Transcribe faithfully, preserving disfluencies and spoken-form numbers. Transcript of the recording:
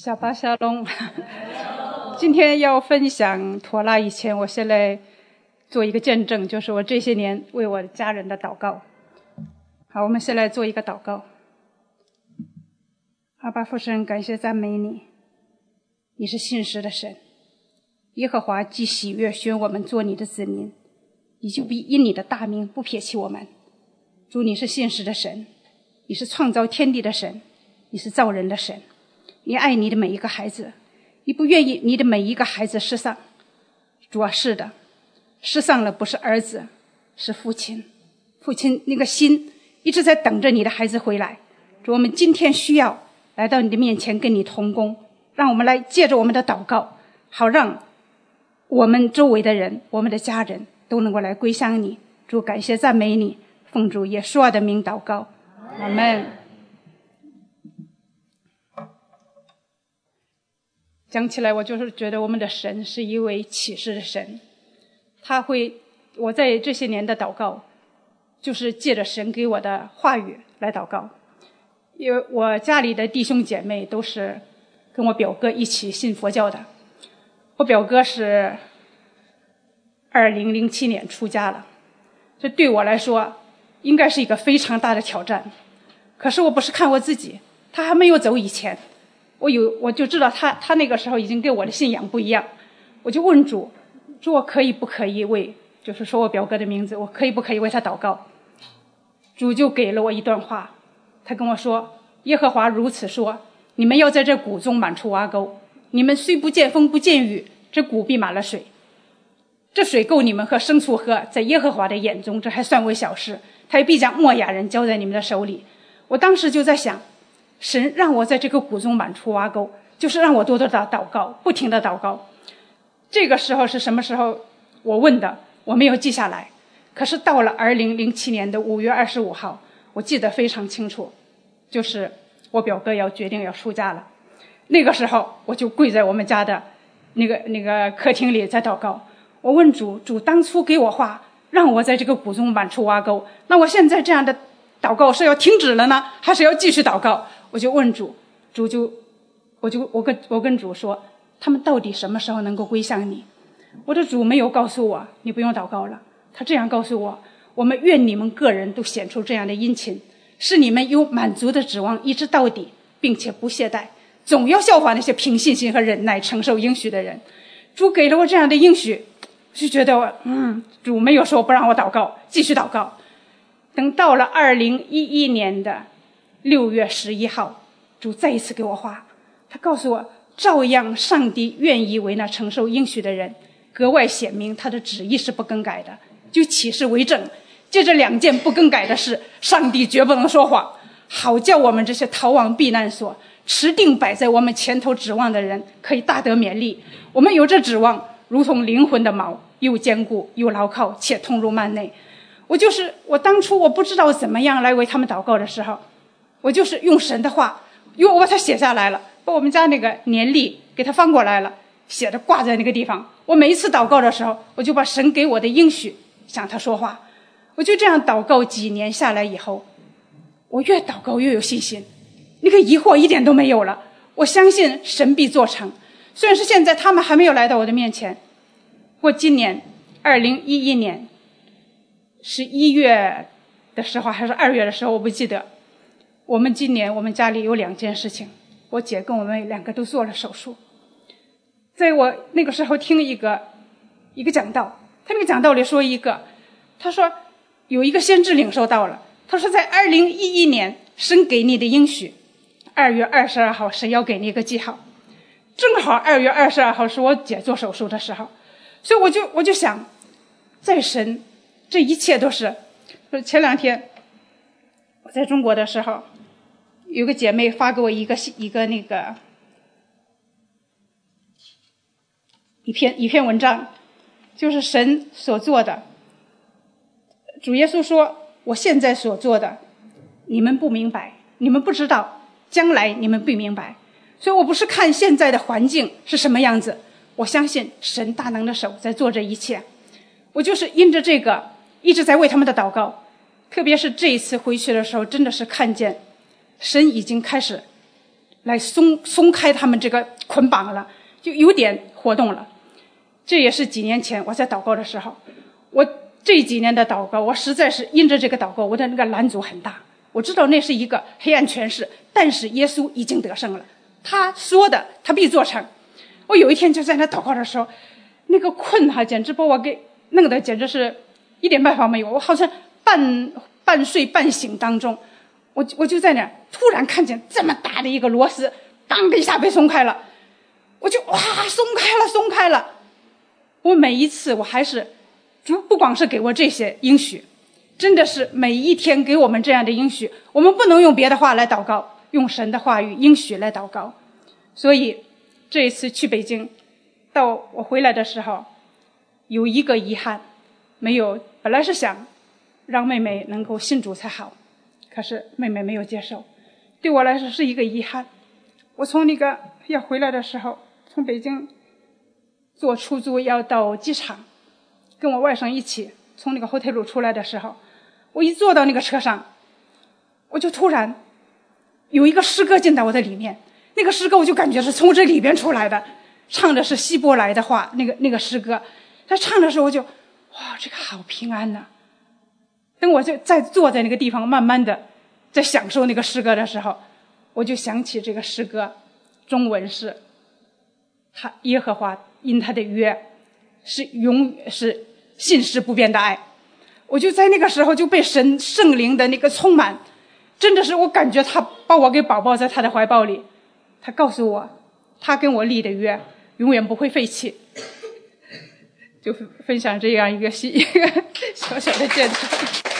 小巴沙龙，今天要分享妥拉以前，我现在做一个见证，就是我这些年为我家人的祷告。好，我们先来做一个祷告。阿爸父神，感谢赞美你，你是信实的神。耶和华既喜悦选我们做你的子民，你就必因你的大名不撇弃我们。主，你是信实的神，你是创造天地的神，你是造人的神，你爱你的每一个孩子，你不愿意你的每一个孩子失丧。主啊，是的，失丧了不是儿子，是父亲。父亲那个心一直在等着你的孩子回来。主，我们今天需要来到你的面前跟你同工，让我们来借着我们的祷告，好让我们周围的人，我们的家人都能够来归向你。主，感谢赞美你，奉主耶稣的名祷告，阿们。讲起来，我就是觉得我们的神是一位启示的神，他会，我在这些年的祷告就是借着神给我的话语来祷告。因为我家里的弟兄姐妹都是跟我表哥一起信佛教的，我表哥是二零零七年出家了，这对我来说应该是一个非常大的挑战。可是我不是看我自己，他还没有走以前，我有我就知道他他那个时候已经跟我的信仰不一样。我就问主，主，我可以不可以为，就是说我表哥的名字，我可以不可以为他祷告？主就给了我一段话，他跟我说，耶和华如此说，你们要在这谷中满处挖沟，你们虽不见风不见雨，这谷必满了水，这水够你们和牲畜喝，在耶和华的眼中这还算为小事，他也必将摩亚人交在你们的手里。我当时就在想，神让我在这个谷中满处挖沟，就是让我多多的祷告，不停的祷告。这个时候是什么时候我问的，我没有记下来，可是到了二零零七年的五月二十五号，我记得非常清楚，就是我表哥要决定要出家了。那个时候我就跪在我们家的那个那个客厅里在祷告。我问主，主当初给我话让我在这个谷中满处挖沟，那我现在这样的祷告是要停止了呢，还是要继续祷告？我就问主，主就我就我跟我跟主说，他们到底什么时候能够归向你？我的主没有告诉我你不用祷告了，他这样告诉我，我们愿你们个人都显出这样的殷勤，使你们有满足的指望一直到底，并且不懈怠，总要效法那些凭信心和忍耐承受应许的人。主给了我这样的应许，就觉得我嗯，主没有说不让我祷告，继续祷告。等到了二零一一年的六月十一号，主再一次给我话，他告诉我，照样上帝愿意为那承受应许的人格外显明他的旨意是不更改的，就起誓为证，借着两件不更改的事，上帝绝不能说谎，好叫我们这些逃往避难所持定摆在我们前头指望的人可以大得勉励。我们有这指望，如同灵魂的锚，又坚固又牢靠，且通入幔内。我就是我当初我不知道怎么样来为他们祷告的时候，我就是用神的话，因为我把它写下来了，把我们家那个年历给它翻过来了，写着挂在那个地方。我每一次祷告的时候，我就把神给我的应许向他说话。我就这样祷告几年下来以后，我越祷告越有信心，那个疑惑一点都没有了。我相信神必做成，虽然是现在他们还没有来到我的面前。我今年二零一一年十一月的时候还是二月的时候，我不记得，我们今年我们家里有两件事情，我姐跟我妹两个都做了手术。在我那个时候听一个一个讲道，他那个讲道里说一个，他说有一个先知领受到了，他说在二零一一年神给你的应许，二月二十二号神要给你一个记号，正好二月二十二号是我姐做手术的时候。所以我就我就想，在神这一切都是，前两天我在中国的时候，有个姐妹发给我一个一个那个一篇一篇文章，就是神所做的。主耶稣说，我现在所做的你们不明白，你们不知道，将来你们必明白。所以我不是看现在的环境是什么样子，我相信神大能的手在做这一切。我就是因着这个一直在为他们的祷告，特别是这一次回去的时候，真的是看见神已经开始来松松开他们这个捆绑了，就有点活动了。这也是几年前我在祷告的时候，我这几年的祷告，我实在是因着这个祷告，我的那个拦阻很大。我知道那是一个黑暗权势，但是耶稣已经得胜了，他说的他必做成。我有一天就在那祷告的时候，那个困哈，简直把我给弄得简直是一点办法没有。我好像半半睡半醒当中，我我就在那突然看见这么大的一个螺丝，当的一下被松开了，我就哇，松开了，松开了。我每一次我还是主不光是给我这些应许，真的是每一天给我们这样的应许，我们不能用别的话来祷告，用神的话语应许来祷告。所以这一次去北京，到我回来的时候，有一个遗憾，没有，本来是想让妹妹能够信主才好，可是妹妹没有接受，对我来说是一个遗憾。我从那个要回来的时候，从北京坐出租要到机场，跟我外甥一起从那个后退路出来的时候，我一坐到那个车上，我就突然有一个诗歌进到我的里面，那个诗歌我就感觉是从这里边出来的，唱的是希伯来的话，那个那个诗歌，他唱的时候我就哇，这个好平安呐、啊！等我就再坐在那个地方，慢慢的在享受那个诗歌的时候，我就想起这个诗歌，中文是他耶和华因他的约是永是信实不变的爱。我就在那个时候就被神圣灵的那个充满，真的是我感觉他把我给抱抱在他的怀抱里，他告诉我他跟我立的约永远不会废弃。就分享这样一个一个小小的见证。